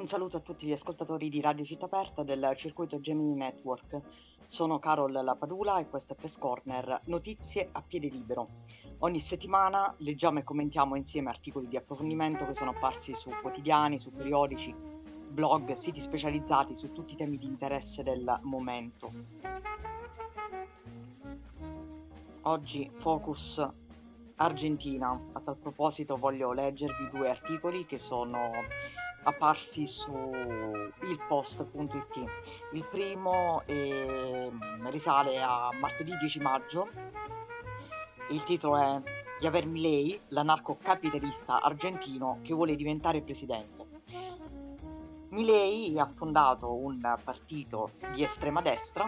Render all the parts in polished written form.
Un saluto a tutti gli ascoltatori di Radio Città Aperta del circuito Gemini Network. Sono Carol Lapadula e questo è Press Corner, notizie a piede libero. Ogni settimana leggiamo e commentiamo insieme articoli di approfondimento che sono apparsi su quotidiani, su periodici, blog, siti specializzati su tutti i temi di interesse del momento. Oggi focus Argentina. A tal proposito voglio leggervi due articoli che sono apparsi su ilpost.it. Il primo risale a martedì 10 maggio. Il titolo è Javier Milei, l'anarcocapitalista argentino che vuole diventare presidente. Milei ha fondato un partito di estrema destra,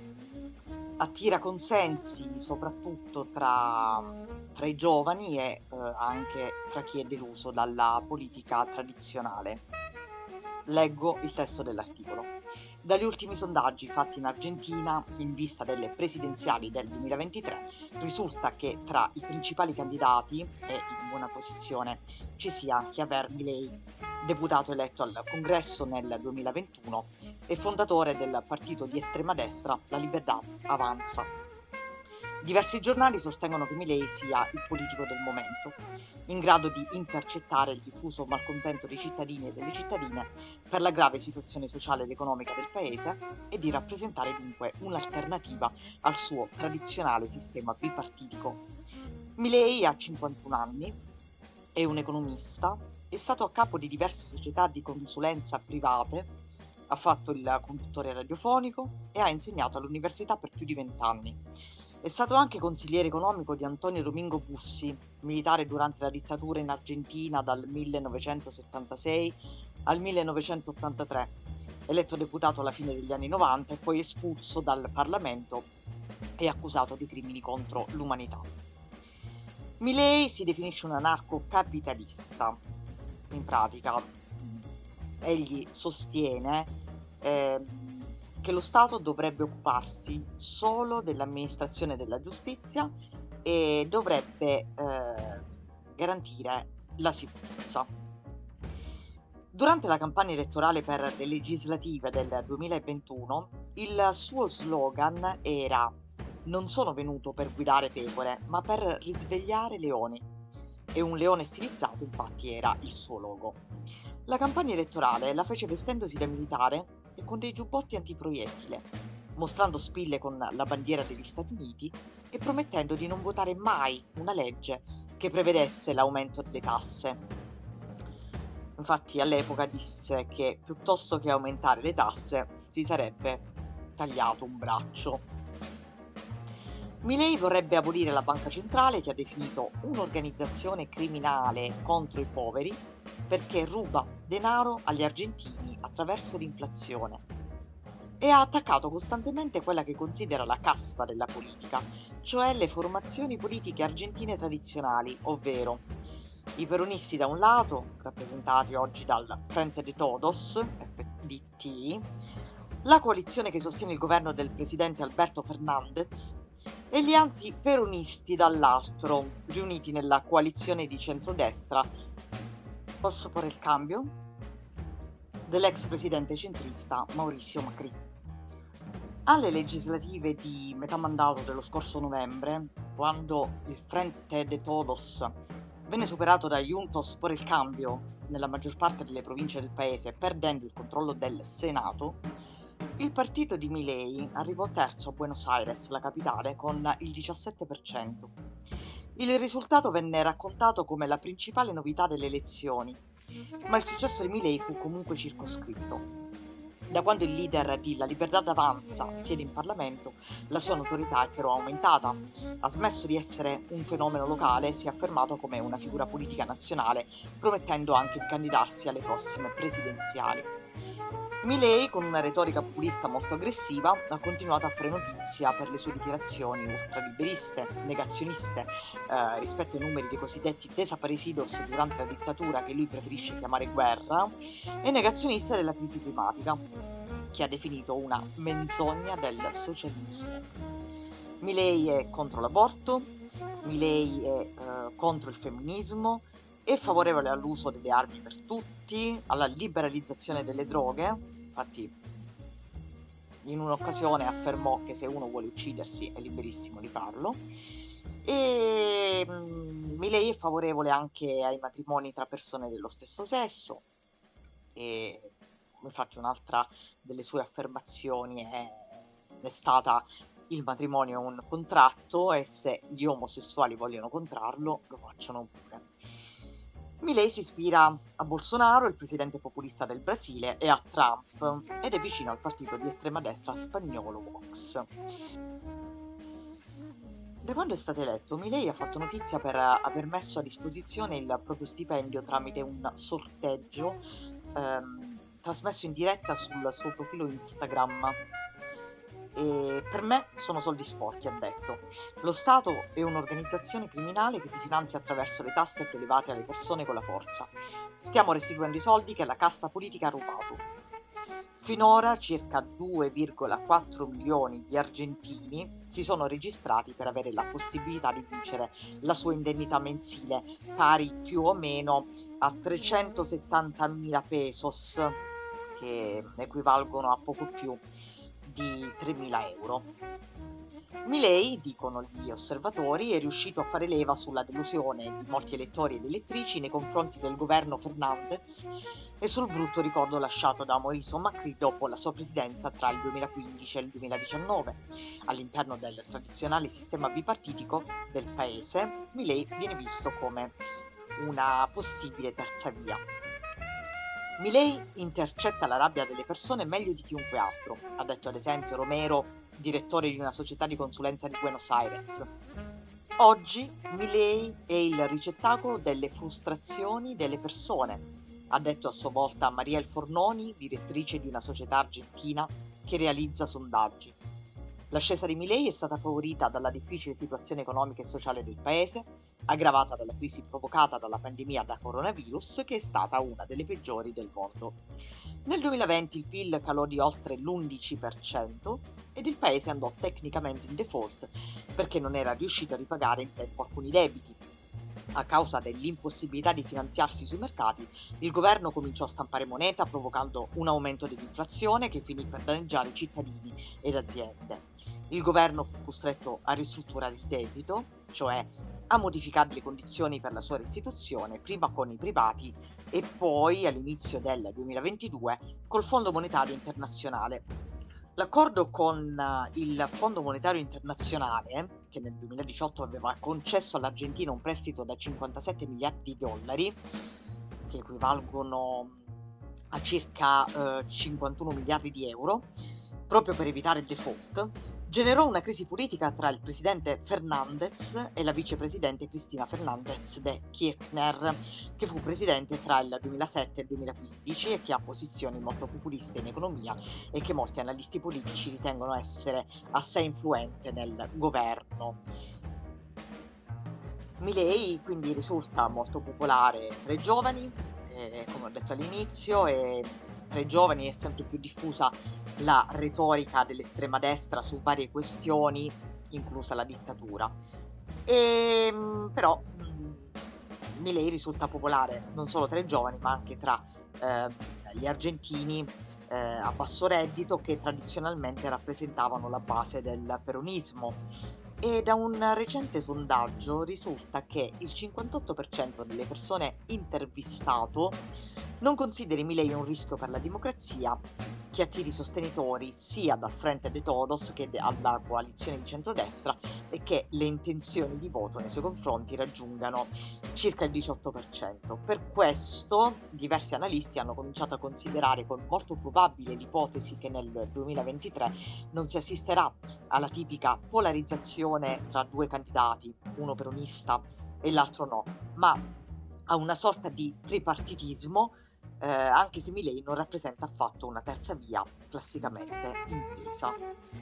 attira consensi soprattutto tra i giovani e anche tra chi è deluso dalla politica tradizionale. Leggo il testo dell'articolo. Dagli ultimi sondaggi fatti in Argentina in vista delle presidenziali del 2023 risulta che tra i principali candidati e in buona posizione ci sia Javier Milei, deputato eletto al Congresso nel 2021 e fondatore del partito di estrema destra La Libertad Avanza. Diversi giornali sostengono che Milei sia il politico del momento, in grado di intercettare il diffuso malcontento dei cittadini e delle cittadine per la grave situazione sociale ed economica del paese e di rappresentare dunque un'alternativa al suo tradizionale sistema bipartitico. Milei ha 51 anni, è un economista, è stato a capo di diverse società di consulenza private, ha fatto il conduttore radiofonico e ha insegnato all'università per più di 20 anni. È stato anche consigliere economico di Antonio Domingo Bussi, militare durante la dittatura in Argentina dal 1976 al 1983, eletto deputato alla fine degli anni 90 e poi espulso dal Parlamento e accusato di crimini contro l'umanità. Milei si definisce un anarcocapitalista. In pratica, egli sostiene che lo Stato dovrebbe occuparsi solo dell'amministrazione della giustizia e dovrebbe garantire la sicurezza. Durante la campagna elettorale per le legislative del 2021, il suo slogan era «Non sono venuto per guidare pecore, ma per risvegliare leoni». E un leone stilizzato infatti era il suo logo. La campagna elettorale la fece vestendosi da militare e con dei giubbotti antiproiettile, mostrando spille con la bandiera degli Stati Uniti e promettendo di non votare mai una legge che prevedesse l'aumento delle tasse. Infatti all'epoca disse che piuttosto che aumentare le tasse si sarebbe tagliato un braccio. Milei vorrebbe abolire la banca centrale, che ha definito un'organizzazione criminale contro i poveri, perché ruba denaro agli argentini attraverso l'inflazione. E ha attaccato costantemente quella che considera la casta della politica, cioè le formazioni politiche argentine tradizionali, ovvero i peronisti da un lato, rappresentati oggi dal Frente de Todos, FDT, la coalizione che sostiene il governo del presidente Alberto Fernández, e gli antiperonisti dall'altro, riuniti nella coalizione di centrodestra, posso porre il cambio, dell'ex presidente centrista Mauricio Macri. Alle legislative di metà mandato dello scorso novembre, quando il Frente de Todos venne superato da Juntos por el Cambio nella maggior parte delle province del paese, perdendo il controllo del Senato, il partito di Milei arrivò terzo a Buenos Aires, la capitale, con il 17%. Il risultato venne raccontato come la principale novità delle elezioni, ma il successo di Milei fu comunque circoscritto. Da quando il leader di La Libertad Avanza siede in Parlamento, la sua notorietà è però aumentata. Ha smesso di essere un fenomeno locale e si è affermato come una figura politica nazionale, promettendo anche di candidarsi alle prossime presidenziali. Milei, con una retorica populista molto aggressiva, ha continuato a fare notizia per le sue dichiarazioni ultraliberiste, negazioniste rispetto ai numeri dei cosiddetti desaparecidos durante la dittatura, che lui preferisce chiamare guerra, e negazioniste della crisi climatica, che ha definito una menzogna del socialismo. Milei è contro l'aborto, Milei è contro il femminismo è favorevole all'uso delle armi per tutti, alla liberalizzazione delle droghe. Infatti in un'occasione affermò che se uno vuole uccidersi è liberissimo di farlo. E Milei è favorevole anche ai matrimoni tra persone dello stesso sesso, e infatti un'altra delle sue affermazioni è stata: il matrimonio è un contratto e se gli omosessuali vogliono contrarlo lo facciano pure. Milei si ispira a Bolsonaro, il presidente populista del Brasile, e a Trump, ed è vicino al partito di estrema destra spagnolo Vox. Da quando è stato eletto, Milei ha fatto notizia per aver messo a disposizione il proprio stipendio tramite un sorteggio trasmesso in diretta sul suo profilo Instagram. E per me sono soldi sporchi, ha detto. Lo Stato è un'organizzazione criminale che si finanzia attraverso le tasse prelevate alle persone con la forza. Stiamo restituendo i soldi che la casta politica ha rubato. Finora circa 2,4 milioni di argentini si sono registrati per avere la possibilità di vincere la sua indennità mensile, pari più o meno a 370.000 pesos, che equivalgono a poco più di 3.000 euro. Milei, dicono gli osservatori, è riuscito a fare leva sulla delusione di molti elettori ed elettrici nei confronti del governo Fernandez e sul brutto ricordo lasciato da Mauricio Macri dopo la sua presidenza tra il 2015 e il 2019. All'interno del tradizionale sistema bipartitico del paese, Milei viene visto come una possibile terza via. Milei intercetta la rabbia delle persone meglio di chiunque altro, ha detto ad esempio Romero, direttore di una società di consulenza di Buenos Aires. Oggi Milei è il ricettacolo delle frustrazioni delle persone, ha detto a sua volta Mariel Fornoni, direttrice di una società argentina che realizza sondaggi. L'ascesa di Milei è stata favorita dalla difficile situazione economica e sociale del paese, aggravata dalla crisi provocata dalla pandemia da coronavirus, che è stata una delle peggiori del mondo. Nel 2020 il PIL calò di oltre l'11% ed il paese andò tecnicamente in default perché non era riuscito a ripagare in tempo alcuni debiti. A causa dell'impossibilità di finanziarsi sui mercati, il governo cominciò a stampare moneta, provocando un aumento dell'inflazione che finì per danneggiare cittadini ed aziende. Il governo fu costretto a ristrutturare il debito, cioè a modificare le condizioni per la sua restituzione, prima con i privati e poi all'inizio del 2022 col Fondo Monetario Internazionale. L'accordo con il Fondo Monetario Internazionale, che nel 2018 aveva concesso all'Argentina un prestito da 57 miliardi di dollari, che equivalgono a circa 51 miliardi di euro, proprio per evitare il default, generò una crisi politica tra il presidente Fernandez e la vicepresidente Cristina Fernández de Kirchner, che fu presidente tra il 2007 e il 2015 e che ha posizioni molto populiste in economia e che molti analisti politici ritengono essere assai influente nel governo. Milei quindi risulta molto popolare tra i giovani, come ho detto all'inizio, e tra i giovani è sempre più diffusa la retorica dell'estrema destra su varie questioni, inclusa la dittatura. Però Milei risulta popolare non solo tra i giovani, ma anche tra gli argentini a basso reddito, che tradizionalmente rappresentavano la base del peronismo. E da un recente sondaggio risulta che il 58% delle persone intervistato non consideri Milei un rischio per la democrazia, che attiri sostenitori sia dal Frente de Todos che dalla coalizione di centrodestra, e che le intenzioni di voto nei suoi confronti raggiungano circa il 18%. Per questo diversi analisti hanno cominciato a considerare con molto probabile l'ipotesi che nel 2023 non si assisterà alla tipica polarizzazione tra due candidati, uno peronista e l'altro no, ma a una sorta di tripartitismo, anche se Milei non rappresenta affatto una terza via classicamente intesa.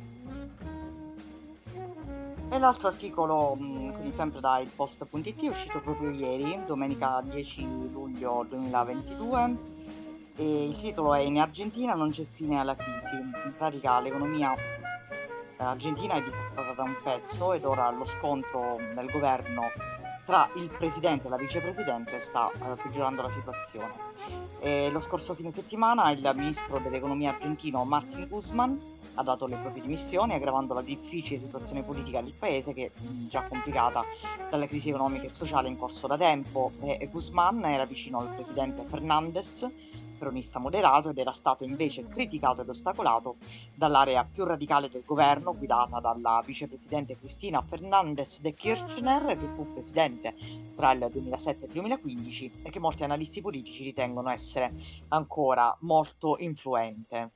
E l'altro articolo, quindi sempre da Il Post.it, è uscito proprio ieri, domenica 10 luglio 2022, e il titolo è In Argentina non c'è fine alla crisi. In pratica l'economia argentina è disastrata da un pezzo ed ora lo scontro nel governo tra il presidente e la vicepresidente sta peggiorando la situazione. Lo scorso fine settimana il ministro dell'economia argentino Martín Guzmán ha dato le proprie dimissioni, aggravando la difficile situazione politica del paese, che già complicata dalla crisi economica e sociale in corso da tempo. Guzmán era vicino al presidente Fernández, peronista moderato, ed era stato invece criticato ed ostacolato dall'area più radicale del governo, guidata dalla vicepresidente Cristina Fernández de Kirchner, che fu presidente tra il 2007 e il 2015 e che molti analisti politici ritengono essere ancora molto influente.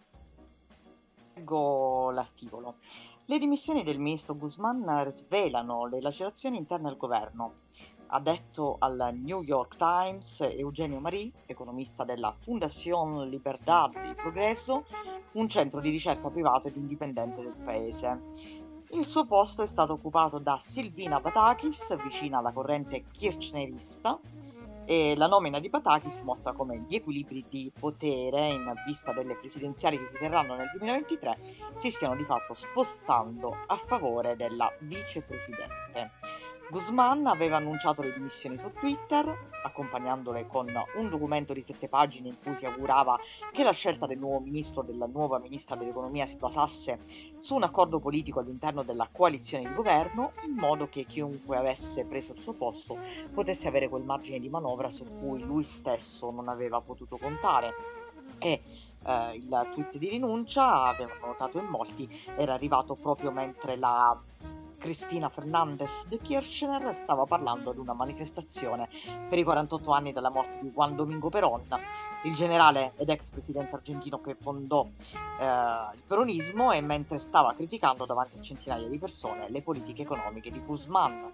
Leggo l'articolo. Le dimissioni del ministro Guzmán svelano le lacerazioni interne al governo. Ha detto al New York Times Eugenio Marí, economista della Fundación Libertad y Progreso, un centro di ricerca privato ed indipendente del paese. Il suo posto è stato occupato da Silvina Batakis, vicina alla corrente kirchnerista, e la nomina di Batakis mostra come gli equilibri di potere in vista delle presidenziali che si terranno nel 2023 si stiano di fatto spostando a favore della vicepresidente. Guzmán aveva annunciato le dimissioni su Twitter, accompagnandole con un documento di 7 pagine in cui si augurava che la scelta del nuovo ministro o della nuova ministra dell'economia si basasse su un accordo politico all'interno della coalizione di governo, in modo che chiunque avesse preso il suo posto potesse avere quel margine di manovra su cui lui stesso non aveva potuto contare. E il tweet di rinuncia, avevano notato in molti, era arrivato proprio mentre la Cristina Fernández de Kirchner stava parlando ad una manifestazione per i 48 anni dalla morte di Juan Domingo Perón, il generale ed ex presidente argentino che fondò il peronismo, e mentre stava criticando davanti a centinaia di persone le politiche economiche di Guzmán.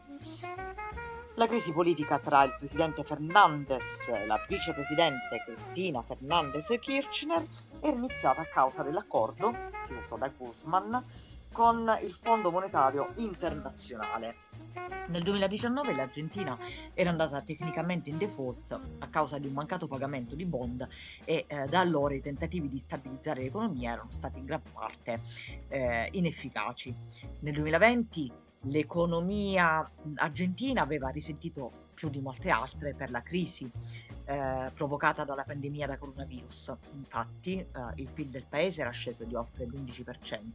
La crisi politica tra il presidente Fernández e la vicepresidente Cristina Fernández de Kirchner era iniziata a causa dell'accordo chiuso da Guzmán con il Fondo Monetario Internazionale. Nel 2019 l'Argentina era andata tecnicamente in default a causa di un mancato pagamento di bond, e da allora i tentativi di stabilizzare l'economia erano stati in gran parte inefficaci. Nel 2020 l'economia argentina aveva risentito più di molte altre per la crisi provocata dalla pandemia da coronavirus. Infatti il PIL del paese era sceso di oltre l'11%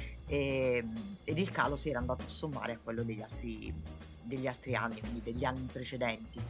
ed il calo si era andato a sommare a quello degli altri anni, quindi degli anni precedenti.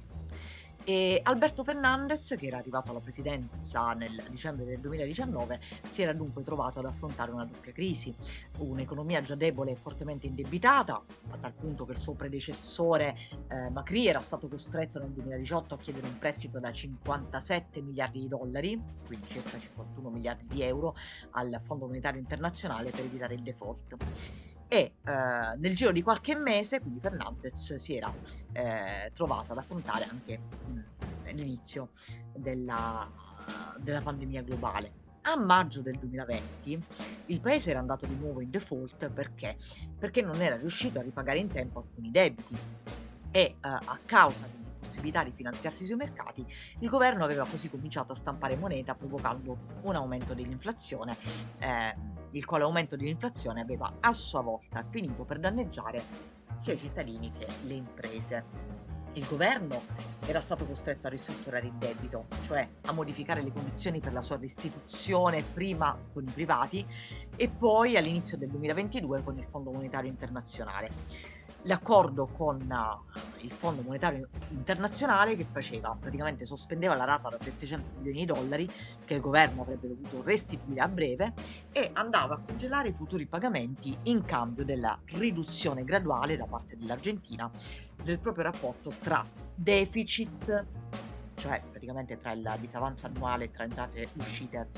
E Alberto Fernández, che era arrivato alla presidenza nel dicembre del 2019, si era dunque trovato ad affrontare una doppia crisi: un'economia già debole e fortemente indebitata, a tal punto che il suo predecessore Macri era stato costretto nel 2018 a chiedere un prestito da 57 miliardi di dollari, quindi circa 51 miliardi di euro, al Fondo Monetario Internazionale per evitare il default. E nel giro di qualche mese, quindi Fernández si era trovato ad affrontare anche l'inizio della pandemia globale. A maggio del 2020 il paese era andato di nuovo in default perché non era riuscito a ripagare in tempo alcuni debiti, e a causa dell'impossibilità di finanziarsi sui mercati, il governo aveva così cominciato a stampare moneta, provocando un aumento dell'inflazione, il quale aumento dell'inflazione aveva a sua volta finito per danneggiare sia i cittadini che le imprese. Il governo era stato costretto a ristrutturare il debito, cioè a modificare le condizioni per la sua restituzione, prima con i privati e poi all'inizio del 2022 con il Fondo Monetario Internazionale. L'accordo con il Fondo Monetario Internazionale, che praticamente sospendeva la rata da 700 milioni di dollari che il governo avrebbe dovuto restituire a breve, e andava a congelare i futuri pagamenti in cambio della riduzione graduale da parte dell'Argentina del proprio rapporto tra deficit, cioè praticamente tra il disavanzo annuale tra entrate e uscite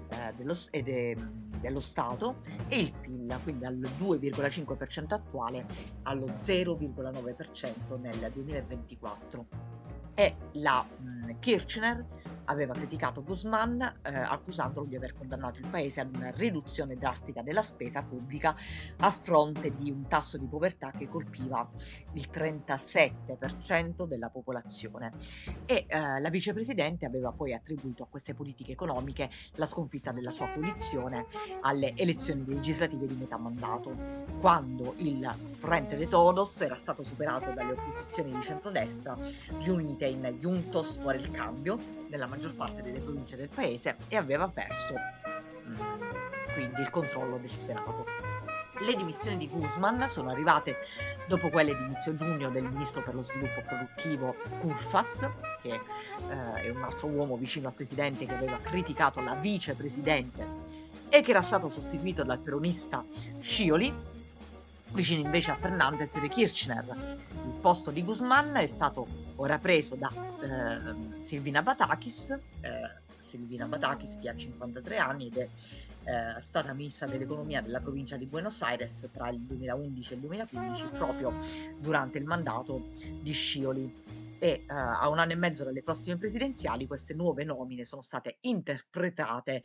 dello Stato, e il PIL, quindi dal 2,5% attuale allo 0,9% nel 2024. E la Kirchner aveva criticato Guzmán, accusandolo di aver condannato il paese ad una riduzione drastica della spesa pubblica a fronte di un tasso di povertà che colpiva il 37% della popolazione. E la vicepresidente aveva poi attribuito a queste politiche economiche la sconfitta della sua coalizione alle elezioni legislative di metà mandato, quando il Frente de Todos era stato superato dalle opposizioni di centrodestra riunite in Juntos por el Cambio nella maggior parte delle province del paese e aveva perso quindi il controllo del Senato. Le dimissioni di Guzman sono arrivate dopo quelle di inizio giugno del ministro per lo sviluppo produttivo Kurfas, che è un altro uomo vicino al presidente che aveva criticato la vicepresidente e che era stato sostituito dal peronista Scioli, vicino invece a Fernandez de Kirchner. Il posto di Guzman è stato ora preso da Silvina Batakis, che ha 53 anni ed è stata ministra dell'economia della provincia di Buenos Aires tra il 2011 e il 2015, proprio durante il mandato di Scioli. E a un anno e mezzo dalle prossime presidenziali queste nuove nomine sono state interpretate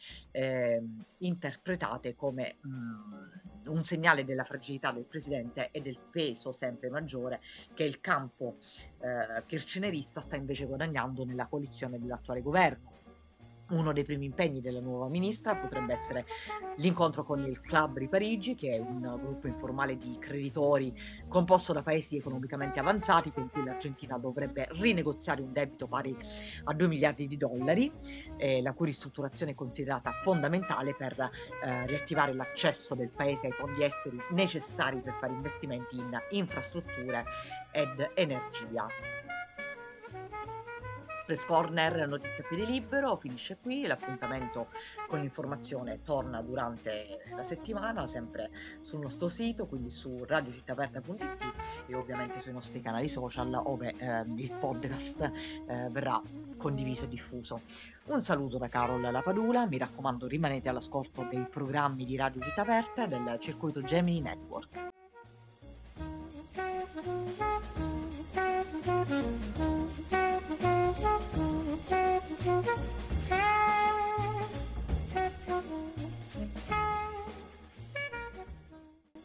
come un segnale della fragilità del presidente e del peso sempre maggiore che il campo kirchnerista sta invece guadagnando nella coalizione dell'attuale governo. Uno dei primi impegni della nuova ministra potrebbe essere l'incontro con il Club di Parigi, che è un gruppo informale di creditori composto da paesi economicamente avanzati con cui l'Argentina dovrebbe rinegoziare un debito pari a 2 miliardi di dollari, la cui ristrutturazione è considerata fondamentale per riattivare l'accesso del paese ai fondi esteri necessari per fare investimenti in infrastrutture ed energia. Press Corner, notizie a piede libero, finisce qui, l'appuntamento con l'informazione torna durante la settimana, sempre sul nostro sito, quindi su radiocittaaperta.it e ovviamente sui nostri canali social, ove il podcast verrà condiviso e diffuso. Un saluto da Carol Lapadula, mi raccomando rimanete all'ascolto dei programmi di Radio Città Aperta e del circuito Gemini Network.